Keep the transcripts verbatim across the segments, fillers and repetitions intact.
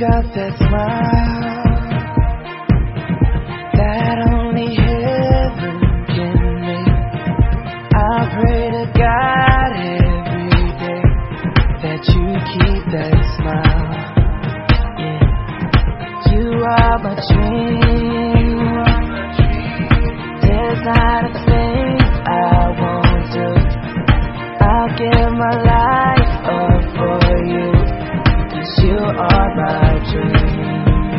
got that smile that only heaven can make. I pray to God every day that you keep that smile. Yeah, you are my dream. There's not a thing I won't do. I'll give my life up for you, 'cause you are my dream.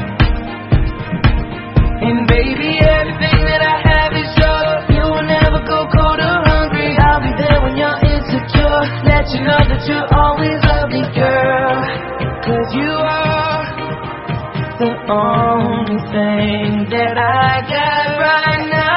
And baby, everything that I have is yours. You will never go cold or hungry. I'll be there when you're insecure. Let you know that you'll always love me, girl. 'Cause you are the only thing that I got right now.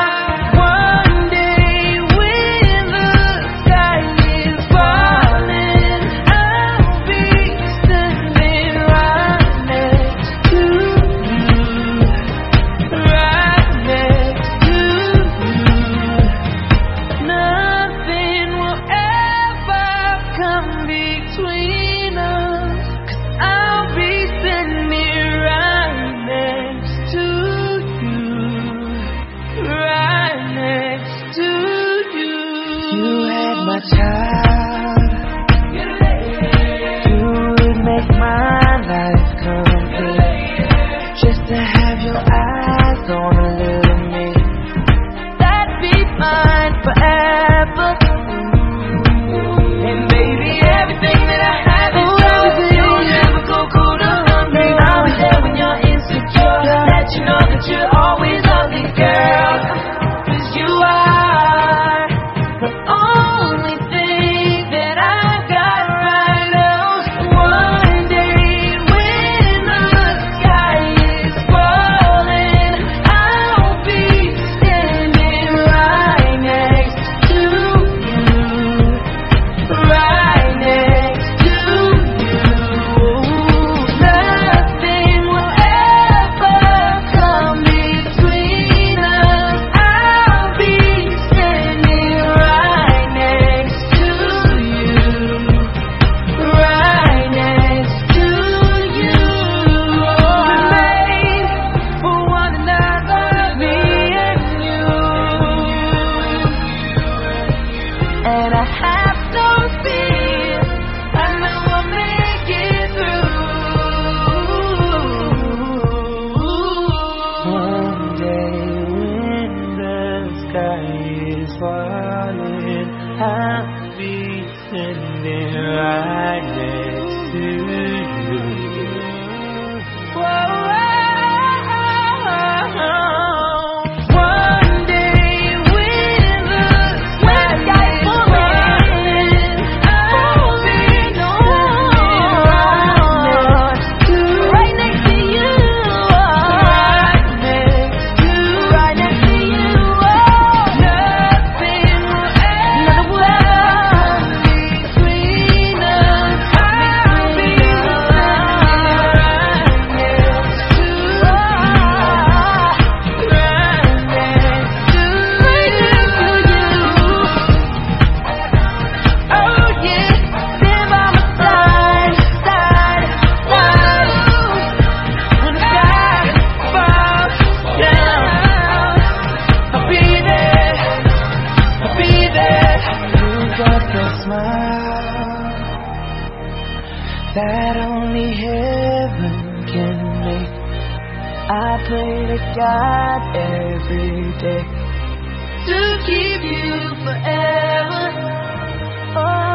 Child, you would make my life complete. Just to have your eyes on a little me, that'd be mine forever. And baby, everything that I have is yours. You'll never go cold or hungry. I'll be there when you're insecure. Let you know that you'll always love me, girl. 'Cause you are the only thing that I got right now. One day when the sky is falling, I'll be standing right next to you, right next to you. Nothing will ever come between us. I'll be standing right next to you, right next to you. We're made for one another, me and you. And I have no fear, I know I'll make it through. One day when the sky is falling, I'll be standing right next to you. Whoa. One day when the sky is falling, I'll be right next to you, right next to, right next to you. Nothing will ever come between us. I'll be right next to you, right next to you. Oh yeah, stand by my side, side, side. When the sky falls down, I'll be there, I'll be there. You got that smile that only heaven can make. I pray to God every day to keep you forever. Oh.